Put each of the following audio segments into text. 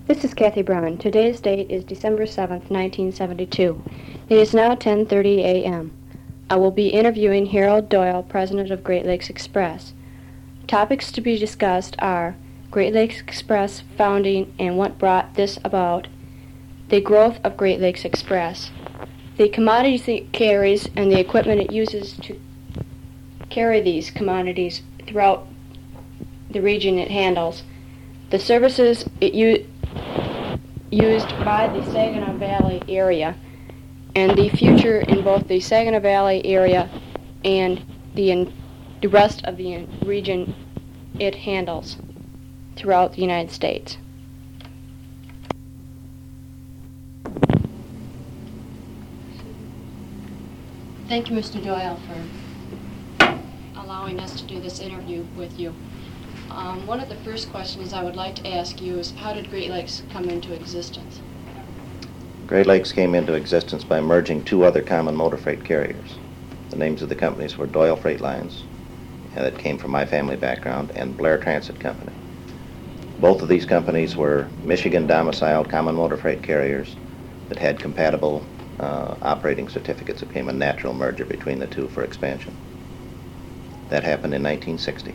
This is Kathy Brown. Today's date is December 7th, 1972. It is now 10:30 a.m. I will be interviewing Harold Doyle, president of Great Lakes Express. Topics to be discussed are Great Lakes Express founding and what brought this about, the growth of Great Lakes Express, the commodities it carries and the equipment it uses to carry these commodities throughout the region it handles, the services it used by the Saginaw Valley area, and the future in both the Saginaw Valley area and the rest of the region it handles throughout the United States. Thank you, Mr. Doyle, for allowing us to do this interview with you. One of the first questions I would like to ask you is, how did Great Lakes come into existence? Great Lakes came into existence by merging two other common motor freight carriers. The names of the companies were Doyle Freight Lines, and that came from my family background, and Blair Transit Company. Both of these companies were Michigan-domiciled common motor freight carriers that had compatible operating certificates. It became a natural merger between the two for expansion. That happened in 1960.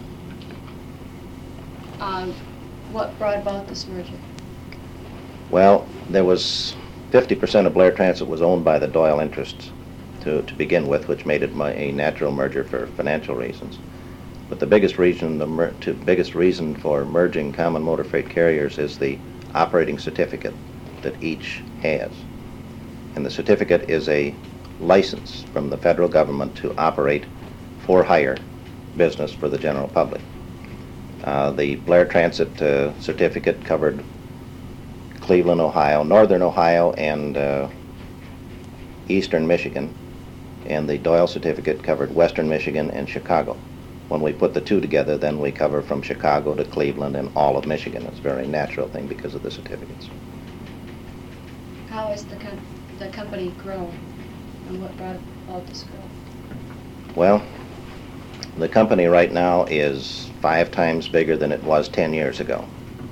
What brought about this merger? Well, there was 50% of Blair Transit was owned by the Doyle interests to begin with, which made it a natural merger for financial reasons. But the biggest reason for merging common motor freight carriers is the operating certificate that each has. And the certificate is a license from the federal government to operate for hire business for the general public. The Blair Transit certificate covered Cleveland, Ohio, northern Ohio, and eastern Michigan, and the Doyle certificate covered western Michigan and Chicago. When we put the two together, then we cover from Chicago to Cleveland and all of Michigan. It's a very natural thing because of the certificates. How has the company grown, and what brought about this growth? Well, the company right now is 5 times bigger than it was 10 years ago.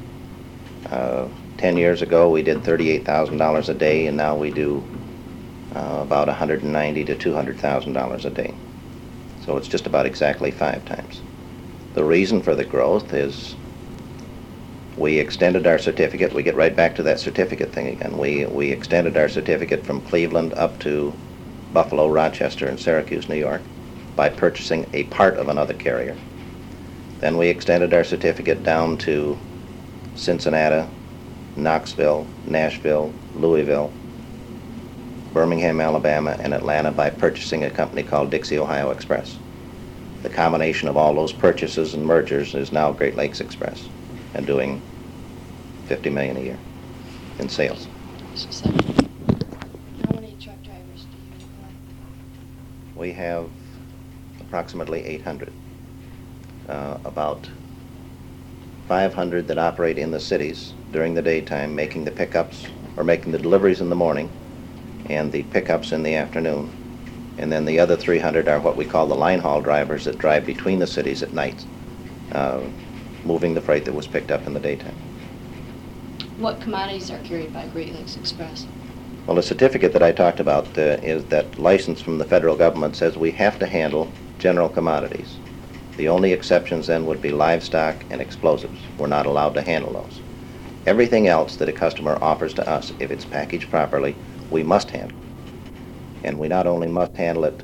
10 years ago, we did $38,000 a day, and now we do about $190,000 to $200,000 a day. So it's just about exactly 5 times. The reason for the growth is we extended our certificate. We get right back to that certificate thing again. We extended our certificate from Cleveland up to Buffalo, Rochester, and Syracuse, New York, by purchasing a part of another carrier. Then we extended our certificate down to Cincinnati, Knoxville, Nashville, Louisville, Birmingham, Alabama, and Atlanta by purchasing a company called Dixie Ohio Express. The combination of all those purchases and mergers is now Great Lakes Express, and doing $50 million a year in sales. How many truck drivers do you employ? We have approximately 800. About 500 that operate in the cities during the daytime, making the pickups or making the deliveries in the morning and the pickups in the afternoon. And then the other 300 are what we call the line haul drivers that drive between the cities at night, moving the freight that was picked up in the daytime. What commodities are carried by Great Lakes Express? Well, the certificate that I talked about is that license from the federal government says we have to handle general commodities. The only exceptions then would be livestock and explosives. We're not allowed to handle those. Everything else that a customer offers to us, if it's packaged properly, we must handle. And we not only must handle it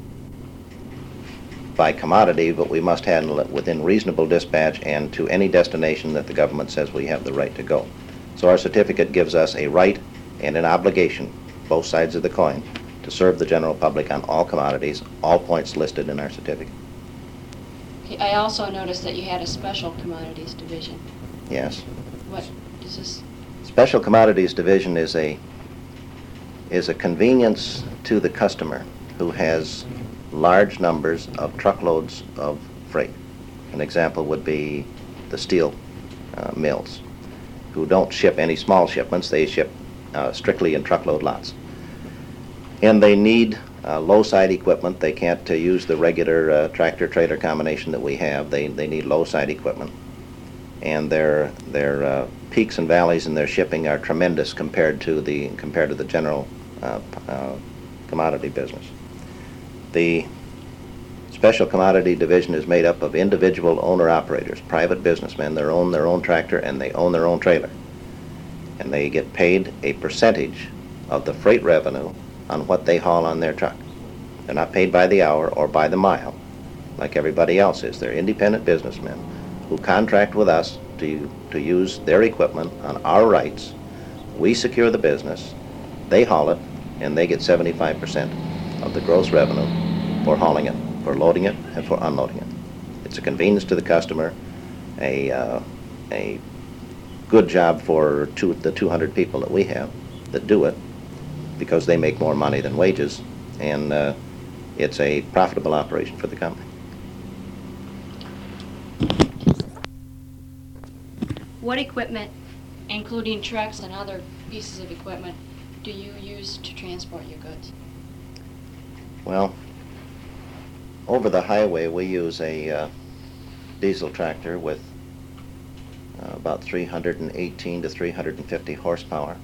by commodity, but we must handle it within reasonable dispatch and to any destination that the government says we have the right to go. So our certificate gives us a right and an obligation, both sides of the coin, to serve the general public on all commodities, all points listed in our certificate. Okay, I also noticed that you had a special commodities division. Yes. What is this? Special commodities division is a convenience to the customer who has large numbers of truckloads of freight. An example would be the steel mills, who don't ship any small shipments. They ship strictly in truckload lots. And they need low side equipment. They can't use the regular tractor-trailer combination that we have. They need low side equipment. and their peaks and valleys in their shipping are tremendous compared to the general commodity business. The Special Commodity Division is made up of individual owner-operators, private businessmen. They own their own tractor and they own their own trailer. And they get paid a percentage of the freight revenue on what they haul on their truck. They're not paid by the hour or by the mile like everybody else is. They're independent businessmen who contract with us to use their equipment on our rights. We secure the business, they haul it, and they get 75% of the gross revenue for hauling it, for loading it, and for unloading it. It's a convenience to the customer, a good job for the 200 people that we have that do it, because they make more money than wages, and it's a profitable operation for the company. What equipment, including trucks and other pieces of equipment, do you use to transport your goods? Well, over the highway we use a diesel tractor with about 318 to 350 horsepower.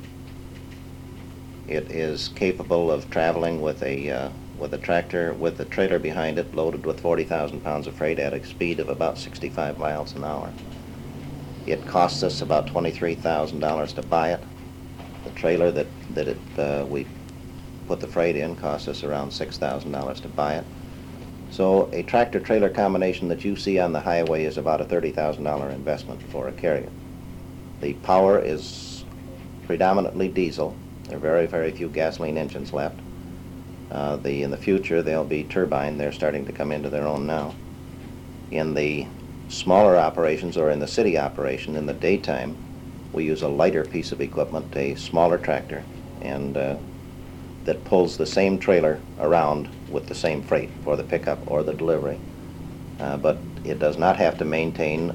It is capable of traveling with a tractor with a trailer behind it loaded with 40,000 pounds of freight at a speed of about 65 miles an hour. It costs us about $23,000 to buy it. The trailer that we put the freight in costs us around $6,000 to buy it. So a tractor-trailer combination that you see on the highway is about a $30,000 investment for a carrier. The power is predominantly diesel. There are very, very few gasoline engines left. In the future, they'll be turbine. They're starting to come into their own now. In the smaller operations, or in the city operation, in the daytime, we use a lighter piece of equipment, a smaller tractor, and that pulls the same trailer around with the same freight for the pickup or the delivery. But it does not have to maintain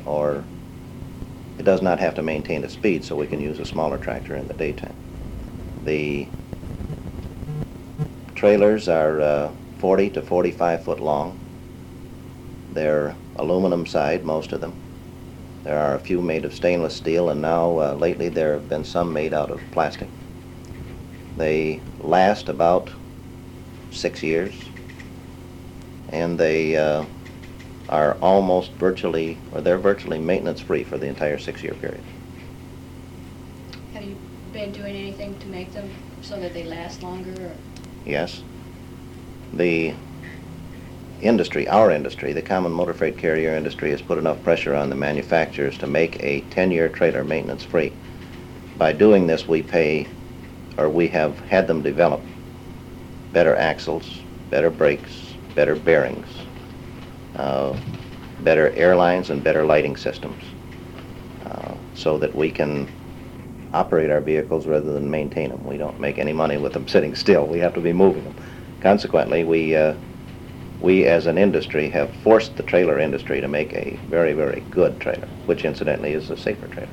a speed, so we can use a smaller tractor in the daytime. The trailers are 40 to 45 foot long. They're aluminum side, most of them. There are a few made of stainless steel, and now lately there have been some made out of plastic. They last about 6 years, and they are almost virtually, or they're virtually maintenance free for the entire 6-year period. Have you been doing anything to make them so that they last longer? Or? Yes. The industry, our industry, the common motor freight carrier industry, has put enough pressure on the manufacturers to make a 10-year trailer maintenance free. By doing this, we have had them develop better axles, better brakes, better bearings, better airlines, and better lighting systems, so that we can operate our vehicles rather than maintain them. We don't make any money with them sitting still. We have to be moving them. Consequently, we as an industry have forced the trailer industry to make a very, very good trailer, which incidentally is a safer trailer.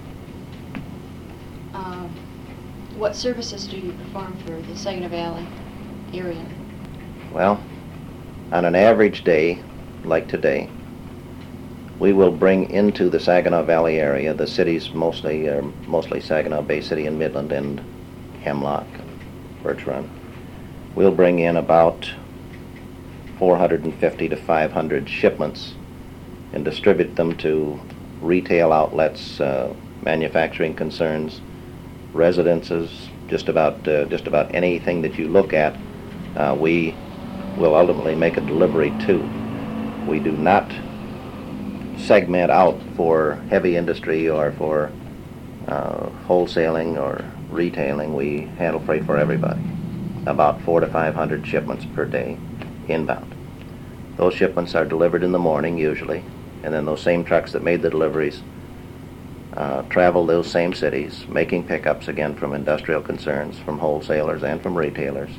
What services do you perform for the Saginaw Valley area? Well, on an average day, like today, we will bring into the Saginaw Valley area, the cities mostly Saginaw, Bay City, and Midland, and Hemlock, Birch Run. We'll bring in about 450 to 500 shipments and distribute them to retail outlets, manufacturing concerns, residences, just about anything that you look at, we will ultimately make a delivery to. We do not segment out for heavy industry or for wholesaling or retailing. We handle freight for everybody. About 400 to 500 shipments per day inbound. Those shipments are delivered in the morning usually, and then those same trucks that made the deliveries travel those same cities, making pickups again from industrial concerns, from wholesalers, and from retailers.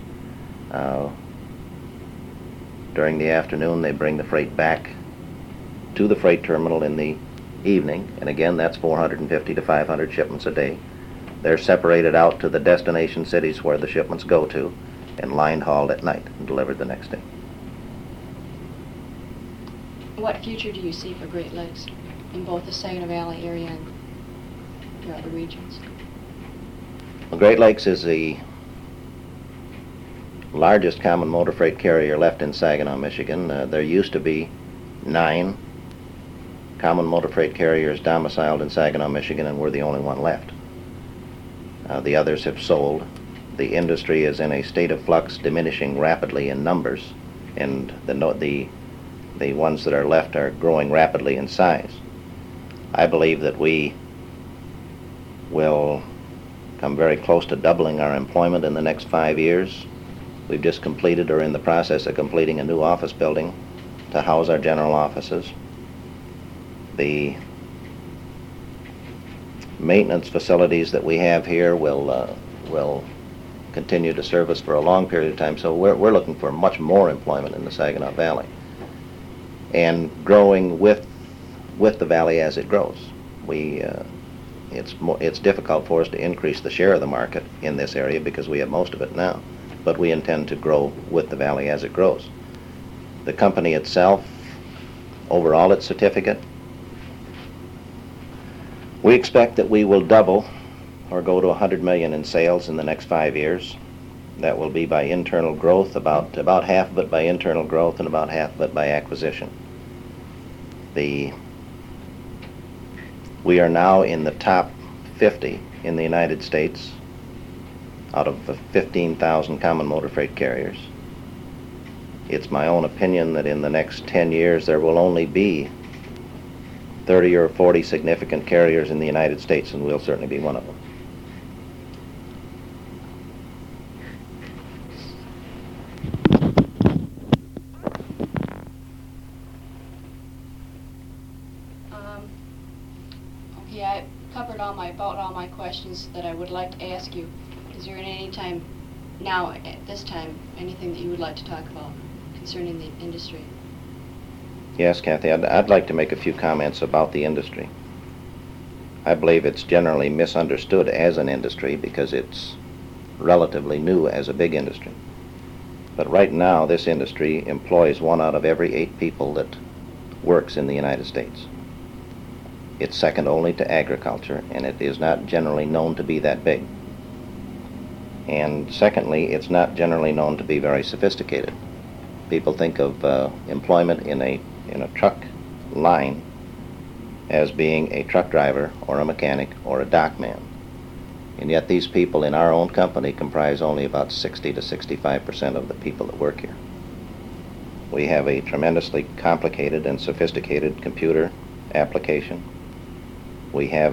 During the afternoon, they bring the freight back to the freight terminal in the evening, and again, that's 450 to 500 shipments a day. They're separated out to the destination cities where the shipments go to, and line hauled at night and delivered the next day. What future do you see for Great Lakes? in both the Saginaw Valley area and your other regions? Well, Great Lakes is the largest common motor freight carrier left in Saginaw, Michigan. There used to be 9 common motor freight carriers domiciled in Saginaw, Michigan, and we're the only one left. The others have sold. The industry is in a state of flux, diminishing rapidly in numbers, and the ones that are left are growing rapidly in size. I believe that we will come very close to doubling our employment in the next 5 years. We've just completed or in the process of completing a new office building to house our general offices. The maintenance facilities that we have here will continue to serve us for a long period of time, so we're looking for much more employment in the Saginaw Valley and growing with the valley as it grows. It's difficult for us to increase the share of the market in this area because we have most of it now, but we intend to grow with the valley as it grows. The company itself, overall its certificate, we expect that we will double or go to 100 million in sales in the next 5 years. That will be by internal growth, about half of it by internal growth and about half of it by acquisition. We are now in the top 50 in the United States out of 15,000 common motor freight carriers. It's my own opinion that in the next 10 years there will only be 30 or 40 significant carriers in the United States, and we'll certainly be one of them. Okay, I covered about all my questions that I would like to ask you. Is there at any time now, at this time, anything that you would like to talk about concerning the industry? Yes, Kathy, I'd like to make a few comments about the industry. I believe it's generally misunderstood as an industry because it's relatively new as a big industry. But right now, this industry employs 1 out of every 8 people that works in the United States. It's second only to agriculture, and it is not generally known to be that big. And secondly, it's not generally known to be very sophisticated. People think of employment in a truck line as being a truck driver or a mechanic or a dockman. And yet these people in our own company comprise only about 60 to 65% of the people that work here. We have a tremendously complicated and sophisticated computer application. We have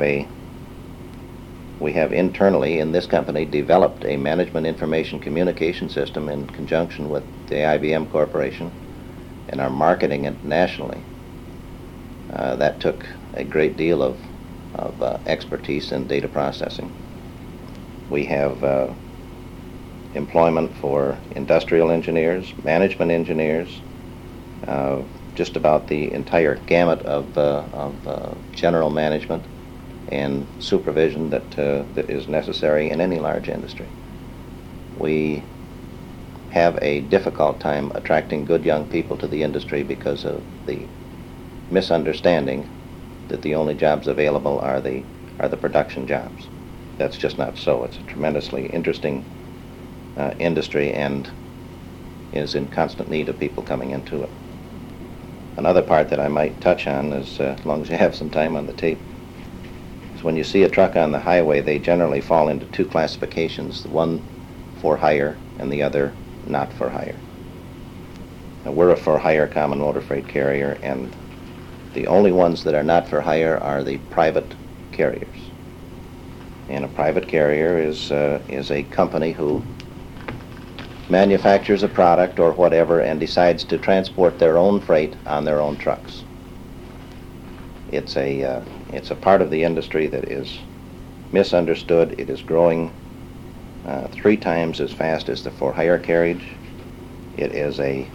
internally in this company developed a management information communication system in conjunction with the IBM Corporation and are marketing it nationally. That took a great deal of expertise in data processing. We have employment for industrial engineers, management engineers, just about the entire gamut of general management and supervision that is necessary in any large industry. We have a difficult time attracting good young people to the industry because of the misunderstanding that the only jobs available are the production jobs. That's just not so. It's a tremendously interesting industry and is in constant need of people coming into it. Another part that I might touch on is, as long as you have some time on the tape, is when you see a truck on the highway, they generally fall into 2 classifications, the one for hire and the other not for hire. Now, we're a for hire common motor freight carrier, and the only ones that are not for hire are the private carriers. And a private carrier is a company who manufactures a product or whatever and decides to transport their own freight on their own trucks. It's a part of the industry that is misunderstood. It is growing 3 times as fast as the for-hire carriage. It is a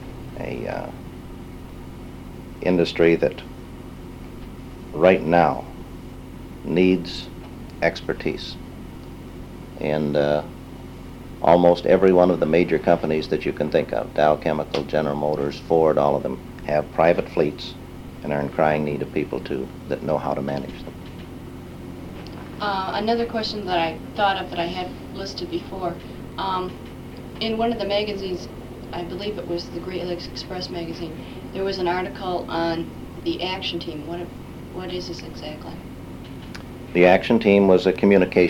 industry that right now needs expertise. And almost every one of the major companies that you can think of, Dow Chemical, General Motors, Ford, all of them have private fleets and are in crying need of people that know how to manage them. Another question that I thought of that I had listed before, in one of the magazines, I believe it was the Great Lakes Express magazine, there was an article on the action team. What is this exactly? The action team was a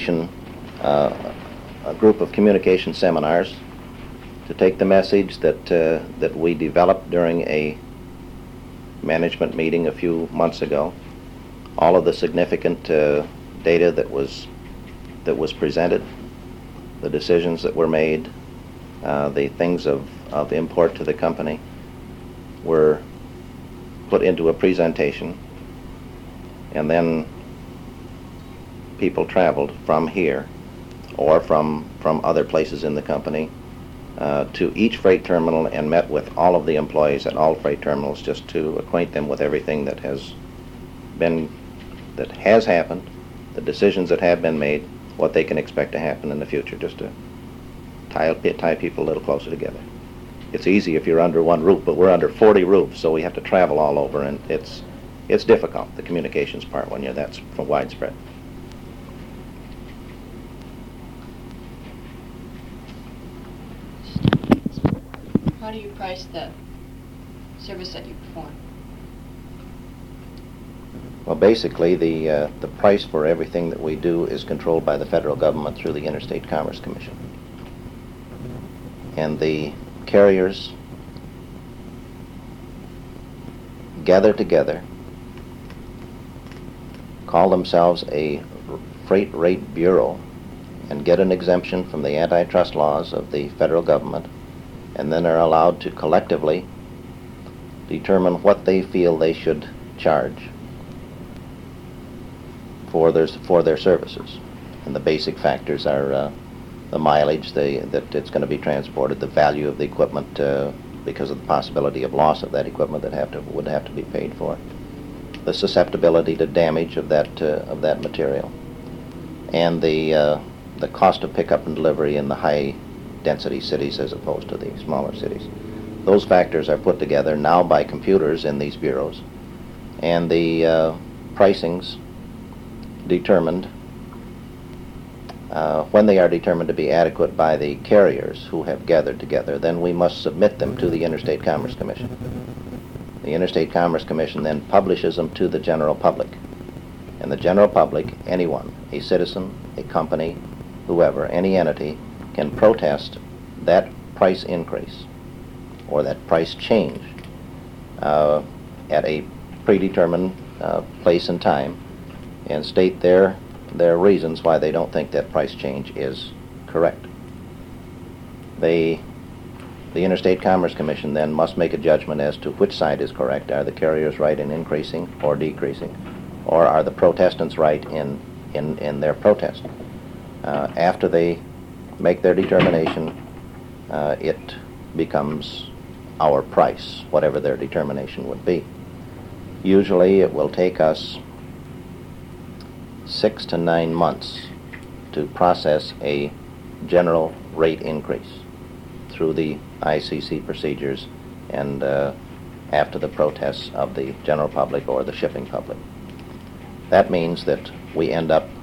group of communication seminars to take the message that we developed during a management meeting a few months ago, all of the significant data that was presented, the decisions that were made, the things of import to the company were put into a presentation, and then people traveled from here or from other places in the company to each freight terminal and met with all of the employees at all freight terminals just to acquaint them with everything that has happened, the decisions that have been made, what they can expect to happen in the future, just to tie people a little closer together. It's easy if you're under one roof, but we're under 40 roofs, so we have to travel all over, and it's difficult, the communications part, when you're that widespread. How do you price the service that you perform? Well, basically, the price for everything that we do is controlled by the federal government through the Interstate Commerce Commission. And the carriers gather together, call themselves a freight rate bureau, and get an exemption from the antitrust laws of the federal government, and then are allowed to collectively determine what they feel they should charge for their services. And the basic factors are the mileage that it's going to be transported, the value of the equipment because of the possibility of loss of that equipment that would have to be paid for, the susceptibility to damage of that material, and the cost of pickup and delivery in the high density cities as opposed to the smaller cities. Those factors are put together now by computers in these bureaus, and the pricings determined when they are determined to be adequate by the carriers who have gathered together, then we must submit them to the Interstate Commerce Commission. The Interstate Commerce Commission then publishes them to the general public. And the general public, anyone, a citizen, a company, whoever, any entity, can protest that price increase or that price change at a predetermined place and time, and state their reasons why they don't think that price change is correct. The Interstate Commerce Commission then must make a judgment as to which side is correct. Are the carriers right in increasing or decreasing? Or are the protestants right in their protest? After they make their determination, it becomes our price, whatever their determination would be. Usually it will take us 6 to 9 months to process a general rate increase through the ICC procedures and after the protests of the general public or the shipping public. That means that we end up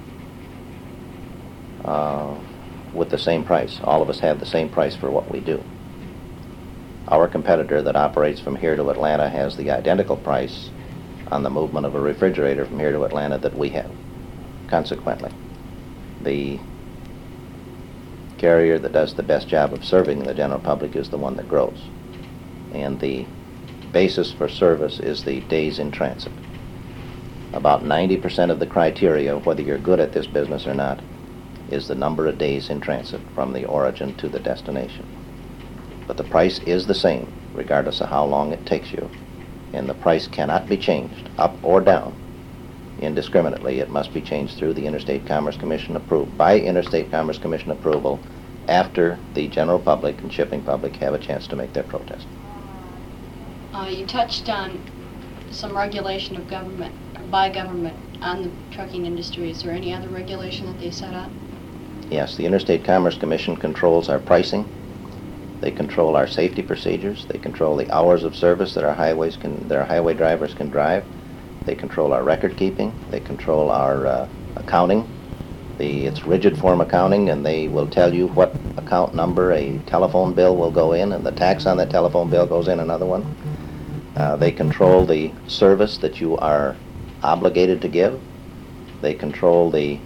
with the same price. All of us have the same price for what we do. Our competitor that operates from here to Atlanta has the identical price on the movement of a refrigerator from here to Atlanta that we have. Consequently, the carrier that does the best job of serving the general public is the one that grows. And the basis for service is the days in transit. About 90% of the criteria, whether you're good at this business or not, is the number of days in transit from the origin to the destination. But the price is the same, regardless of how long it takes you, and the price cannot be changed up or down indiscriminately. It must be changed through the Interstate Commerce Commission by Interstate Commerce Commission approval after the general public and shipping public have a chance to make their protest. You touched on some regulation of government, by government, on the trucking industry. Is there any other regulation that they set up? Yes, the Interstate Commerce Commission controls our pricing, They control our safety procedures. They control the hours of service that our highway drivers can drive. They control our record keeping. They control our accounting. It's rigid form accounting, and they will tell you what account number a telephone bill will go in, and the tax on that telephone bill goes in another one. They control the service that you are obligated to give. They control the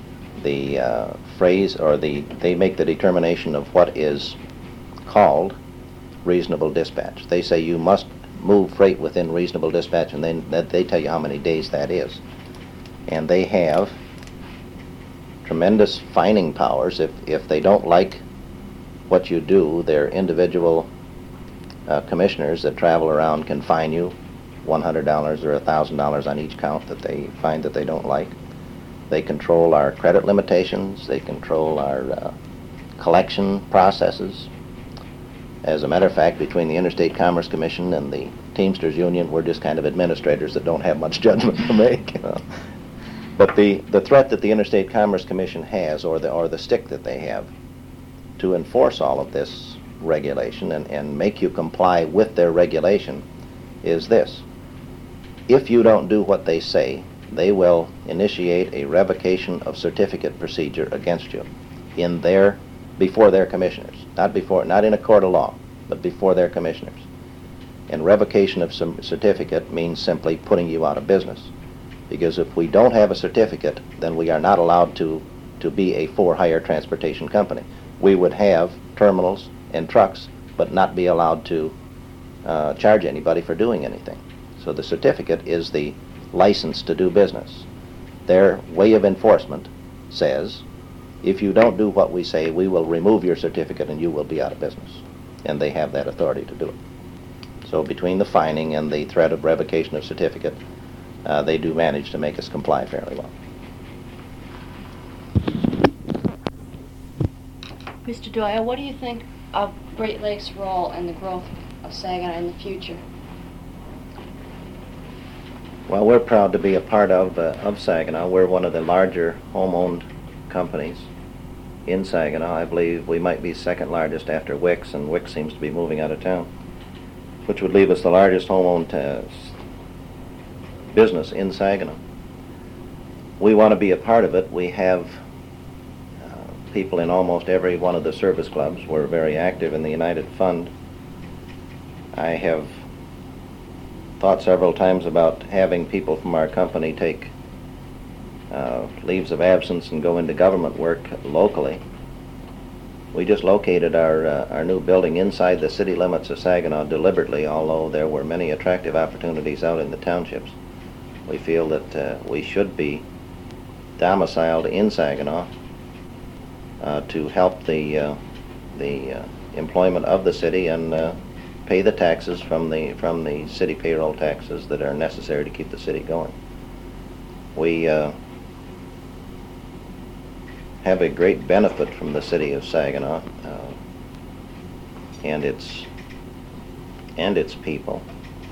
phrase, or they make the determination of what is called reasonable dispatch. They say you must move freight within reasonable dispatch, and then they tell you how many days that is. And they have tremendous fining powers. If they don't like what you do, their individual commissioners that travel around can fine you $100 or $1,000 on each count that they find that they don't like. They control our credit limitations. They control our collection processes. As a matter of fact, between the Interstate Commerce Commission and the Teamsters Union, we're just kind of administrators that don't have much judgment to make. You know? But the threat that the Interstate Commerce Commission has, or the stick that they have, to enforce all of this regulation and make you comply with their regulation is this. If you don't do what they say, they will initiate a revocation of certificate procedure against you before their commissioners. Not in a court of law, but before their commissioners. And revocation of some certificate means simply putting you out of business. Because if we don't have a certificate, then we are not allowed to be a for-hire transportation company. We would have terminals and trucks, but not be allowed to charge anybody for doing anything. So the certificate is the license to do business. Their way of enforcement says, if you don't do what we say, we will remove your certificate and you will be out of business. And they have that authority to do it. So between the fining and the threat of revocation of certificate, they do manage to make us comply fairly well. Mr. Doyle, what do you think of Great Lakes' role in the growth of Saginaw in the future? Well, we're proud to be a part of Saginaw. We're one of the larger home-owned companies in Saginaw. I believe we might be second largest after Wix, and Wix seems to be moving out of town, which would leave us the largest home-owned business in Saginaw. We want to be a part of it. We have people in almost every one of the service clubs. We're very active in the United Fund. I have thought several times about having people from our company take leaves of absence and go into government work locally. We just located our new building inside the city limits of Saginaw deliberately, although there were many attractive opportunities out in the townships. We feel that we should be domiciled in Saginaw to help the employment of the city and pay the taxes from the city payroll taxes that are necessary to keep the city going. We have a great benefit from the city of Saginaw and its people.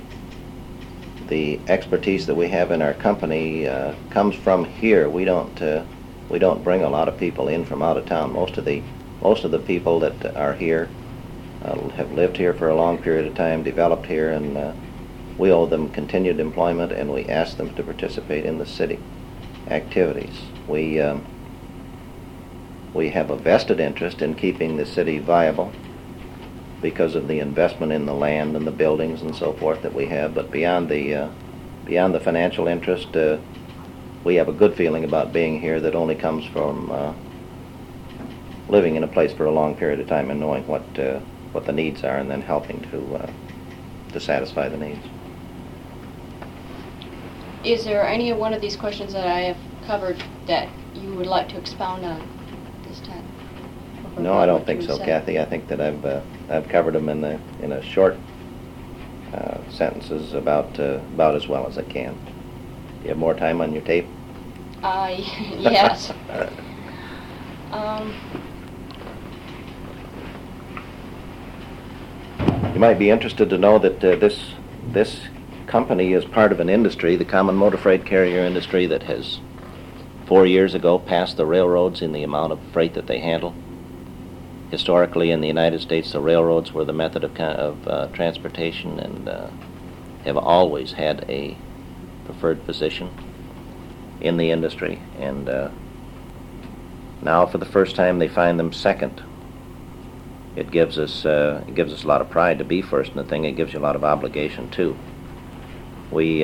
The expertise that we have in our company comes from here. We don't bring a lot of people in from out of town. Most of the people that are here have lived here for a long period of time, developed here, and we owe them continued employment, and we ask them to participate in the city activities. We have a vested interest in keeping the city viable because of the investment in the land and the buildings and so forth that we have. But beyond the financial interest, we have a good feeling about being here that only comes from living in a place for a long period of time and knowing what the needs are, and then helping to satisfy the needs. Is there any one of these questions that I have covered that you would like to expound on this time? No, I don't think so, Kathy. I think that I've covered them in a short sentences about as well as I can. Do you have more time on your tape? Yes. You might be interested to know that this company is part of an industry, the common motor freight carrier industry, that has 4 years ago passed the railroads in the amount of freight that they handle. Historically, in the United States, the railroads were the method of transportation and have always had a preferred position in the industry. And now, for the first time, they find them second. It gives us a lot of pride to be first in the thing. It gives you a lot of obligation too. We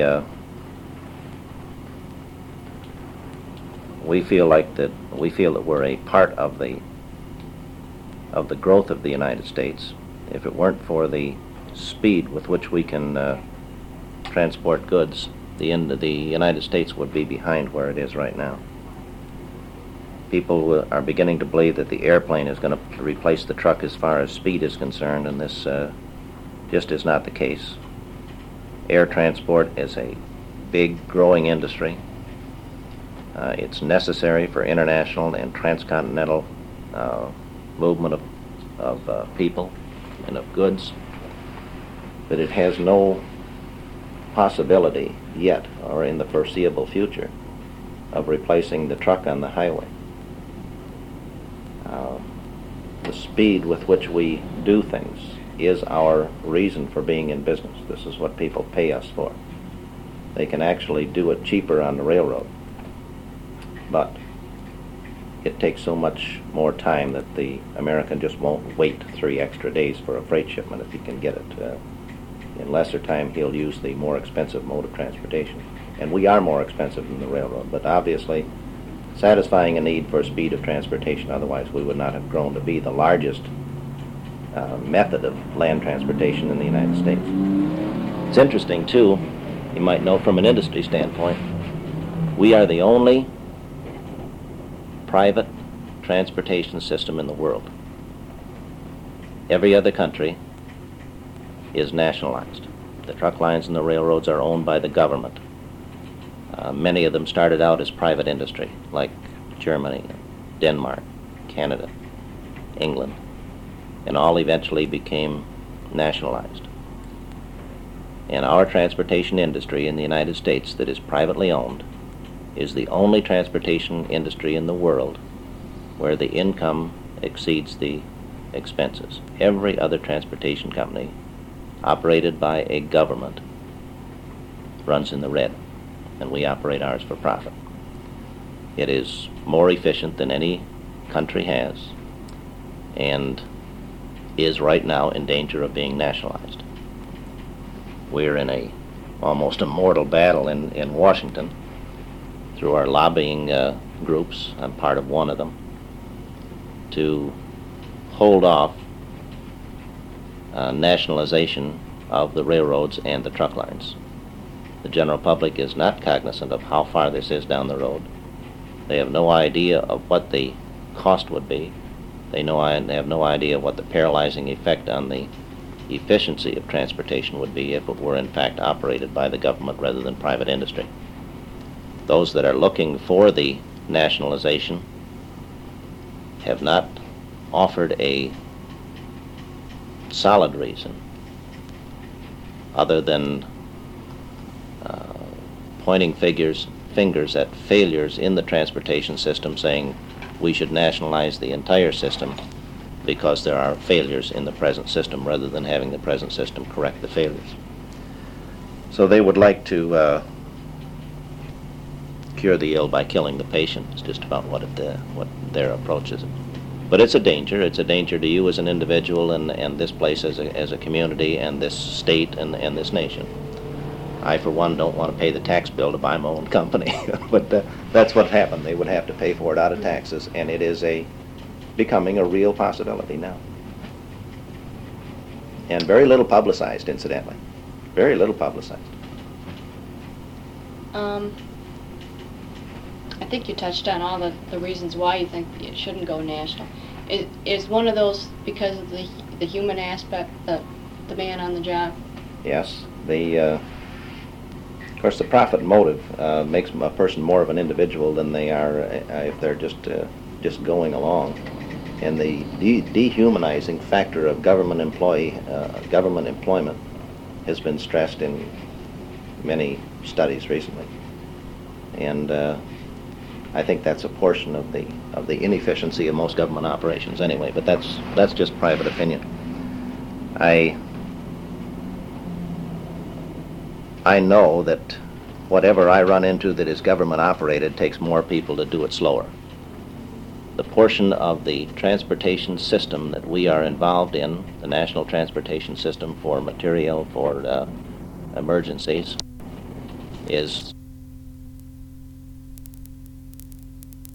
feel that we're a part of the growth of the United States. If it weren't for the speed with which we can transport goods, the United States would be behind where it is right now. People are beginning to believe that the airplane is going to replace the truck as far as speed is concerned, and this just is not the case. Air transport is a big, growing industry. It's necessary for international and transcontinental movement of people and of goods, but it has no possibility yet, or in the foreseeable future, of replacing the truck on the highway. The speed with which we do things is our reason for being in business. This is what people pay us for. They can actually do it cheaper on the railroad, but it takes so much more time that the American just won't wait 3 extra days for a freight shipment if he can get it. In lesser time, he'll use the more expensive mode of transportation. And we are more expensive than the railroad, but obviously satisfying a need for speed of transportation. Otherwise, we would not have grown to be the largest method of land transportation in the United States. It's interesting, too, you might know from an industry standpoint, we are the only private transportation system in the world. Every other country is nationalized. The truck lines and the railroads are owned by the government. Many of them started out as private industry, like Germany, Denmark, Canada, England, and all eventually became nationalized. And our transportation industry in the United States that is privately owned is the only transportation industry in the world where the income exceeds the expenses. Every other transportation company operated by a government runs in the red, and we operate ours for profit. It is more efficient than any country has, and is right now in danger of being nationalized. We're in a almost a mortal battle in Washington through our lobbying groups. I'm part of one of them, to hold off nationalization of the railroads and the truck lines. The general public is not cognizant of how far this is down the road. They have no idea of what the cost would be. They have no idea what the paralyzing effect on the efficiency of transportation would be if it were in fact operated by the government rather than private industry. Those that are looking for the nationalization have not offered a solid reason other than pointing fingers at failures in the transportation system, saying we should nationalize the entire system because there are failures in the present system, rather than having the present system correct the failures. So they would like to cure the ill by killing the patient. It's just about what their approach is. But it's a danger. It's a danger to you as an individual, and this place as a community, and this state, and this nation. I, for one, don't want to pay the tax bill to buy my own company, but that's what happened. They would have to pay for it out of taxes, and it is becoming a real possibility now. And very little publicized, incidentally. Very little publicized. I think you touched on all the reasons why you think it shouldn't go national. Is one of those because of the human aspect, the man on the job? Yes. Of course, the profit motive makes a person more of an individual than they are if they're just going along. And the dehumanizing factor of government employment has been stressed in many studies recently. And I think that's a portion of the inefficiency of most government operations anyway, but that's just private opinion. I know that whatever I run into that is government operated takes more people to do it slower. The portion of the transportation system that we are involved in, the National Transportation System for material for emergencies, is